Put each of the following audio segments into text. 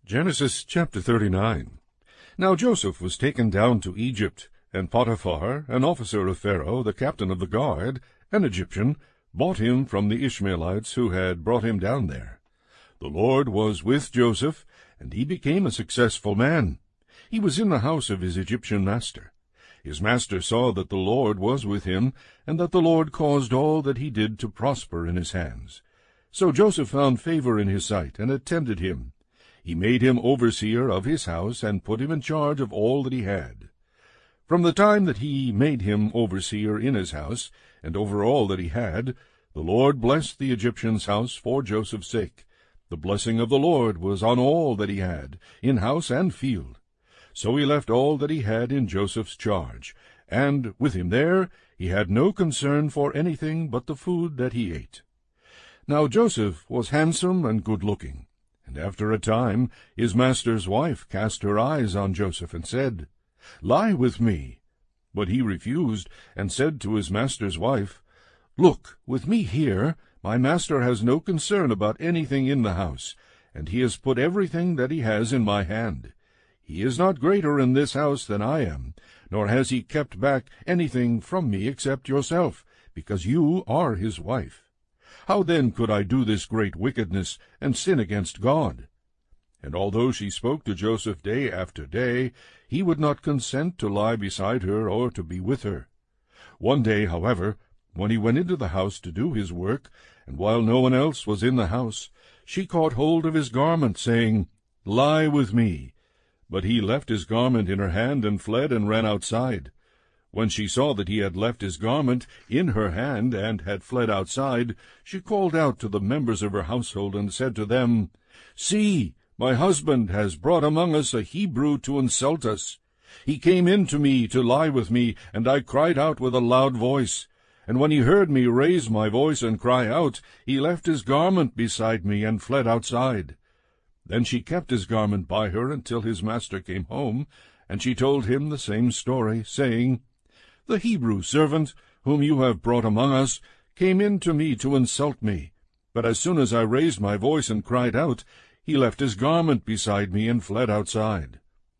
Genesis chapter 39. Now Joseph was taken down to Egypt, and Potiphar, an officer of Pharaoh, the captain of the guard, an Egyptian, bought him from the Ishmaelites who had brought him down there. The Lord was with Joseph, and he became a successful man. He was in the house of his Egyptian master. His master saw that the Lord was with him, and that the Lord caused all that he did to prosper in his hands. So Joseph found favor in his sight, and attended him. He made him overseer of his house, and put him in charge of all that he had. From the time that he made him overseer in his house, and over all that he had, the Lord blessed the Egyptian's house for Joseph's sake. The blessing of the Lord was on all that he had, in house and field. So he left all that he had in Joseph's charge, and with him there he had no concern for anything but the food that he ate. Now Joseph was handsome and good-looking. And after a time his master's wife cast her eyes on Joseph, and said, "Lie with me." But he refused, and said to his master's wife, "Look, with me here, my master has no concern about anything in the house, and he has put everything that he has in my hand. He is not greater in this house than I am, nor has he kept back anything from me except yourself, because you are his wife. How then could I do this great wickedness, and sin against God?" And although she spoke to Joseph day after day, he would not consent to lie beside her or to be with her. One day, however, when he went into the house to do his work, and while no one else was in the house, she caught hold of his garment, saying, "Lie with me." But he left his garment in her hand, and fled, and ran outside. When she saw that he had left his garment in her hand, and had fled outside, she called out to the members of her household, and said to them, "See, my husband has brought among us a Hebrew to insult us. He came in to me to lie with me, and I cried out with a loud voice. And when he heard me raise my voice and cry out, he left his garment beside me, and fled outside." Then she kept his garment by her until his master came home, and she told him the same story, saying, "The Hebrew servant, whom you have brought among us, came in to me to insult me. But as soon as I raised my voice and cried out, he left his garment beside me and fled outside."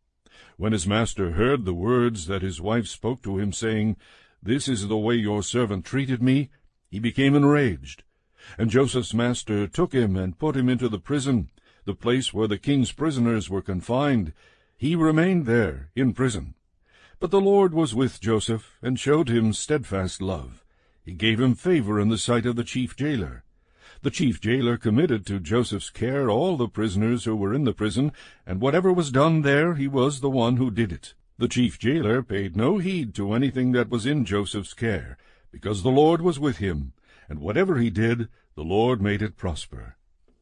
When his master heard the words that his wife spoke to him, saying, "This is the way your servant treated me," he became enraged. And Joseph's master took him and put him into the prison, the place where the king's prisoners were confined. He remained there in prison. But the Lord was with Joseph, and showed him steadfast love. He gave him favor in the sight of the chief jailer. The chief jailer committed to Joseph's care all the prisoners who were in the prison, and whatever was done there, he was the one who did it. The chief jailer paid no heed to anything that was in Joseph's care, because the Lord was with him, and whatever he did, the Lord made it prosper.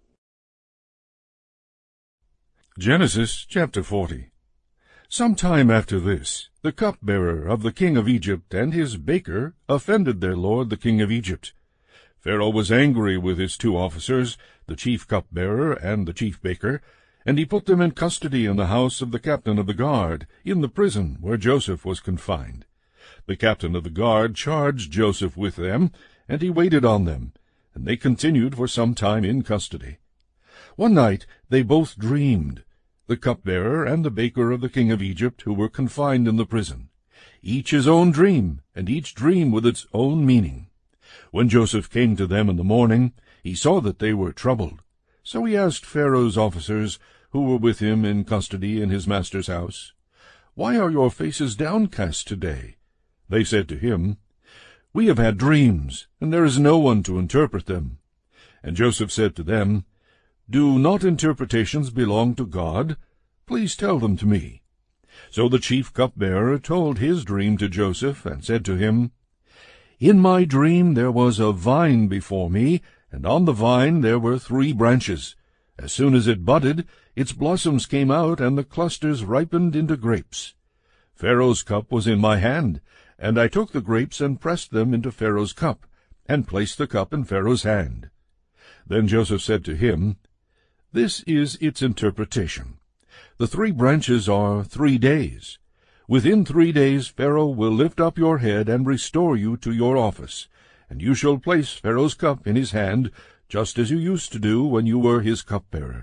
Genesis chapter 40. Some time after this, the cupbearer of the king of Egypt and his baker offended their lord the king of Egypt. Pharaoh was angry with his two officers, the chief cupbearer and the chief baker, and he put them in custody in the house of the captain of the guard, in the prison where Joseph was confined. The captain of the guard charged Joseph with them, and he waited on them, and they continued for some time in custody. One night they both dreamed, the cupbearer and the baker of the king of Egypt, who were confined in the prison, each his own dream, and each dream with its own meaning. When Joseph came to them in the morning, he saw that they were troubled. So he asked Pharaoh's officers, who were with him in custody in his master's house, "Why are your faces downcast today?" They said to him, "We have had dreams, and there is no one to interpret them." And Joseph said to them, "Do not interpretations belong to God? Please tell them to me." So the chief cupbearer told his dream to Joseph, and said to him, "In my dream there was a vine before me, and on the vine there were 3 branches. As soon as it budded, its blossoms came out, and the clusters ripened into grapes. Pharaoh's cup was in my hand, and I took the grapes and pressed them into Pharaoh's cup, and placed the cup in Pharaoh's hand." Then Joseph said to him, "This is its interpretation. The 3 branches are 3 days. Within 3 days Pharaoh will lift up your head and restore you to your office, and you shall place Pharaoh's cup in his hand, just as you used to do when you were his cupbearer."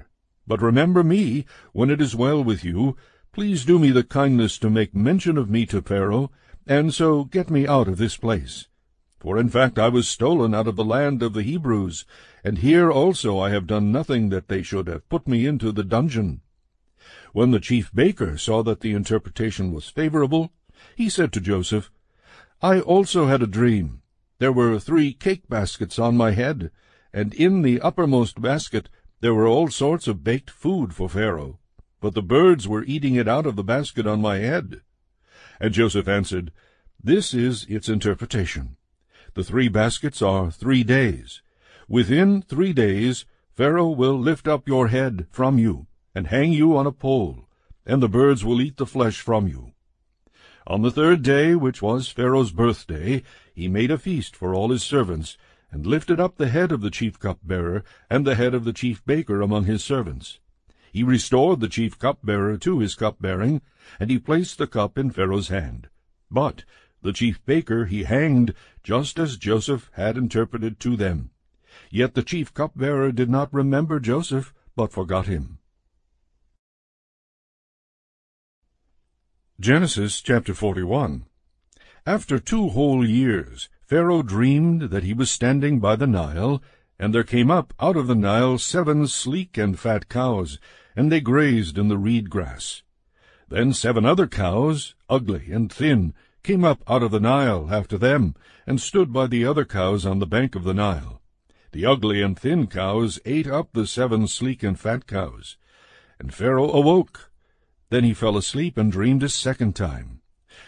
But remember me when it is well with you. Please do me the kindness to make mention of me to Pharaoh, and so get me out of this place. For in fact I was stolen out of the land of the Hebrews, and here also I have done nothing that they should have put me into the dungeon." When the chief baker saw that the interpretation was favorable, he said to Joseph, "I also had a dream. There were 3 cake baskets on my head, and in the uppermost basket there were all sorts of baked food for Pharaoh, but the birds were eating it out of the basket on my head." And Joseph answered, "This is its interpretation. The 3 baskets are 3 days. Within 3 days Pharaoh will lift up your head from you, and hang you on a pole, and the birds will eat the flesh from you." On the 3rd day, which was Pharaoh's birthday, he made a feast for all his servants, and lifted up the head of the chief cupbearer and the head of the chief baker among his servants. He restored the chief cupbearer to his cupbearing, and he placed the cup in Pharaoh's hand. But the chief baker he hanged, just as Joseph had interpreted to them. Yet the chief cupbearer did not remember Joseph, but forgot him. Genesis chapter 41. After 2 whole years, Pharaoh dreamed that he was standing by the Nile, and there came up out of the Nile 7 sleek and fat cows, and they grazed in the reed grass. Then 7 other cows, ugly and thin, came up out of the Nile after them, and stood by the other cows on the bank of the Nile. The ugly and thin cows ate up the 7 sleek and fat cows. And Pharaoh awoke. Then he fell asleep and dreamed a 2nd time.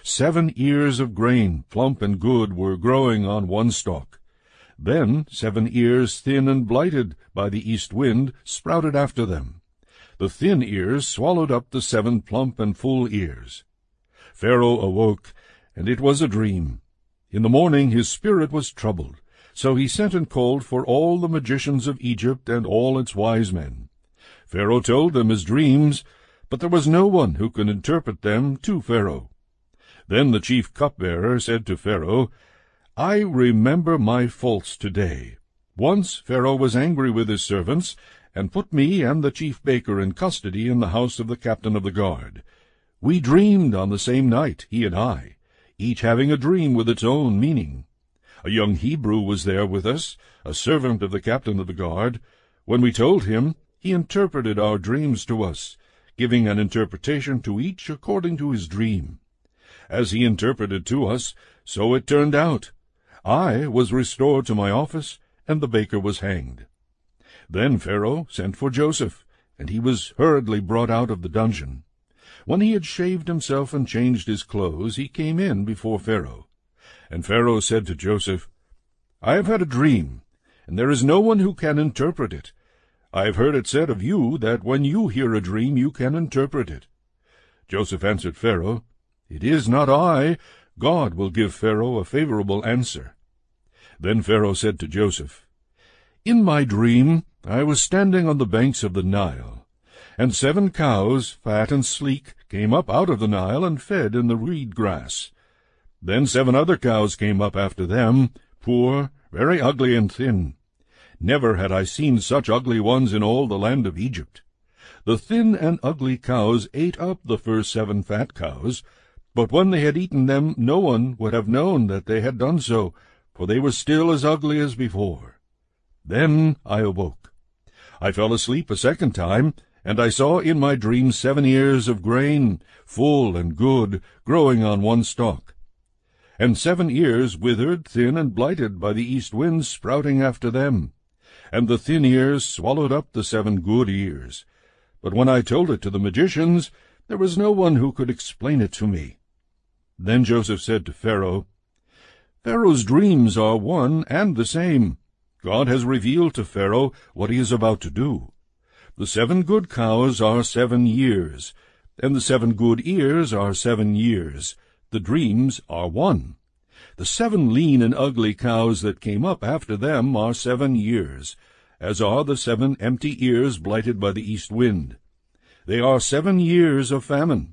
7 ears of grain, plump and good, were growing on one stalk. Then 7 ears, thin and blighted by the east wind, sprouted after them. The thin ears swallowed up the 7 plump and full ears. Pharaoh awoke, and it was a dream. In the morning his spirit was troubled, so he sent and called for all the magicians of Egypt and all its wise men. Pharaoh told them his dreams, but there was no one who could interpret them to Pharaoh. Then the chief cupbearer said to Pharaoh, "I remember my faults today. Once Pharaoh was angry with his servants, and put me and the chief baker in custody in the house of the captain of the guard. We dreamed on the same night, he and I, each having a dream with its own meaning. A young Hebrew was there with us, a servant of the captain of the guard. When we told him, he interpreted our dreams to us, giving an interpretation to each according to his dream. As he interpreted to us, so it turned out. I was restored to my office, and the baker was hanged." Then Pharaoh sent for Joseph, and he was hurriedly brought out of the dungeon. When he had shaved himself and changed his clothes, he came in before Pharaoh. And Pharaoh said to Joseph, "I have had a dream, and there is no one who can interpret it. I have heard it said of you that when you hear a dream you can interpret it." Joseph answered Pharaoh, "It is not I. God will give Pharaoh a favorable answer." Then Pharaoh said to Joseph, "In my dream I was standing on the banks of the Nile, and 7 cows, fat and sleek, came up out of the Nile and fed in the reed grass. Then 7 other cows came up after them, poor, very ugly and thin. Never had I seen such ugly ones in all the land of Egypt. The thin and ugly cows ate up the first 7 fat cows, but when they had eaten them no one would have known that they had done so, for they were still as ugly as before. Then I awoke. I fell asleep a 2nd time, and I saw in my dream 7 ears of grain, full and good, growing on one stalk. And 7 ears withered, thin, and blighted by the east wind, sprouting after them. And the thin ears swallowed up the 7 good ears. But when I told it to the magicians, there was no one who could explain it to me." Then Joseph said to Pharaoh, "Pharaoh's dreams are one and the same. God has revealed to Pharaoh what he is about to do. The 7 good cows are 7 years, and the 7 good ears are 7 years. The dreams are one. The 7 lean and ugly cows that came up after them are 7 years, as are the 7 empty ears blighted by the east wind. They are 7 years of famine.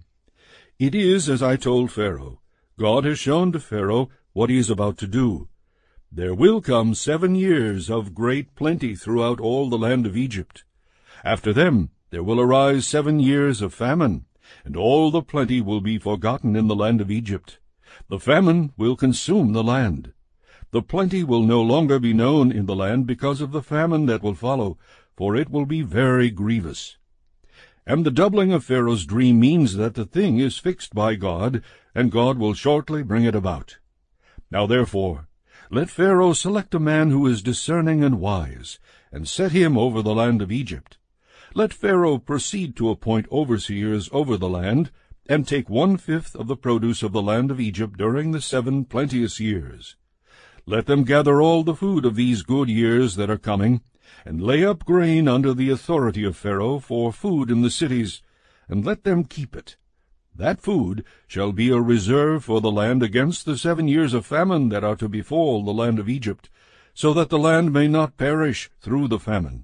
It is as I told Pharaoh. God has shown to Pharaoh what he is about to do. There will come 7 years of great plenty throughout all the land of Egypt. After them there will arise 7 years of famine, and all the plenty will be forgotten in the land of Egypt. The famine will consume the land. The plenty will no longer be known in the land because of the famine that will follow, for it will be very grievous. And the doubling of Pharaoh's dream means that the thing is fixed by God, and God will shortly bring it about. Now therefore, let Pharaoh select a man who is discerning and wise, and set him over the land of Egypt. Let Pharaoh proceed to appoint overseers over the land, and take 1/5 of the produce of the land of Egypt during the 7 plenteous years. Let them gather all the food of these good years that are coming, and lay up grain under the authority of Pharaoh for food in the cities, and let them keep it. That food shall be a reserve for the land against the 7 years of famine that are to befall the land of Egypt, so that the land may not perish through the famine.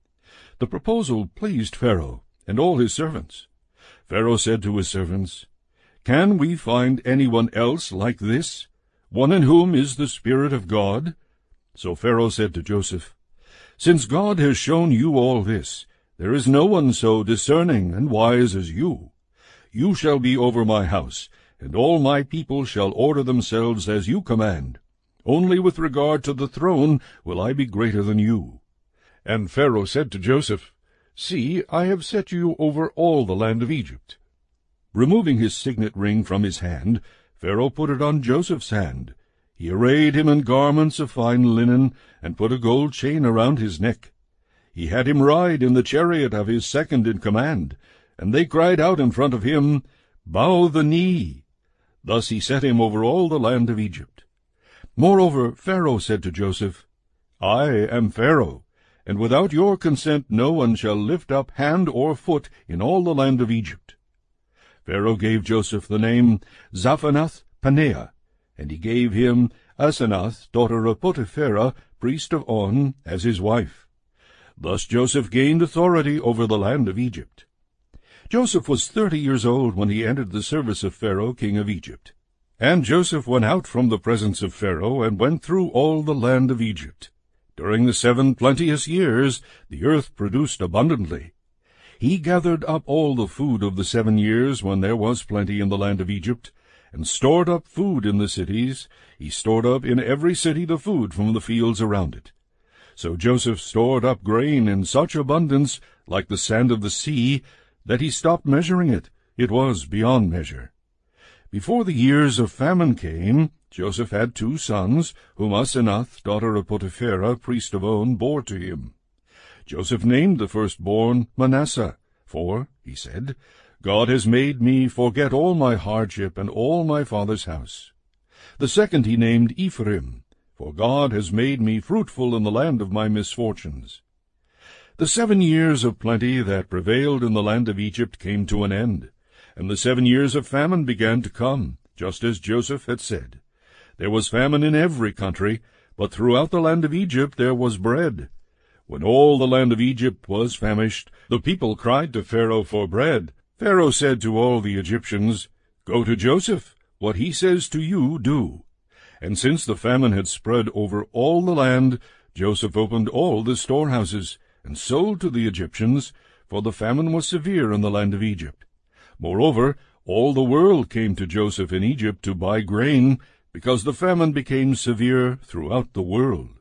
The proposal pleased Pharaoh and all his servants. Pharaoh said to his servants, "Can we find anyone else like this, one in whom is the Spirit of God?" So Pharaoh said to Joseph, "Since God has shown you all this, there is no one so discerning and wise as you. You shall be over my house, and all my people shall order themselves as you command. Only with regard to the throne will I be greater than you." And Pharaoh said to Joseph, "See, I have set you over all the land of Egypt." Removing his signet ring from his hand, Pharaoh put it on Joseph's hand. He arrayed him in garments of fine linen, and put a gold chain around his neck. He had him ride in the chariot of his second in command, and they cried out in front of him, "Bow the knee." Thus he set him over all the land of Egypt. Moreover, Pharaoh said to Joseph, "I am Pharaoh, and without your consent no one shall lift up hand or foot in all the land of Egypt." Pharaoh gave Joseph the name Zaphenath-Paneah, and he gave him Asenath, daughter of Potipherah, priest of On, as his wife. Thus Joseph gained authority over the land of Egypt. Joseph was 30 years old when he entered the service of Pharaoh, king of Egypt. And Joseph went out from the presence of Pharaoh, and went through all the land of Egypt. During the 7 plenteous years the earth produced abundantly. He gathered up all the food of the 7 years when there was plenty in the land of Egypt, and stored up food in the cities. He stored up in every city the food from the fields around it. So Joseph stored up grain in such abundance, like the sand of the sea, that he stopped measuring it. It was beyond measure. Before the years of famine came, Joseph had 2 sons, whom Asenath, daughter of Potipherah, priest of On, bore to him. Joseph named the firstborn Manasseh, for, he said, "God has made me forget all my hardship and all my father's house." The second he named Ephraim, for God has made me fruitful in the land of my misfortunes. The 7 years of plenty that prevailed in the land of Egypt came to an end, and the 7 years of famine began to come, just as Joseph had said. There was famine in every country, but throughout the land of Egypt there was bread. When all the land of Egypt was famished, the people cried to Pharaoh for bread. Pharaoh said to all the Egyptians, "Go to Joseph. What he says to you, do." And since the famine had spread over all the land, Joseph opened all the storehouses, and sold to the Egyptians, for the famine was severe in the land of Egypt. Moreover, all the world came to Joseph in Egypt to buy grain, because the famine became severe throughout the world.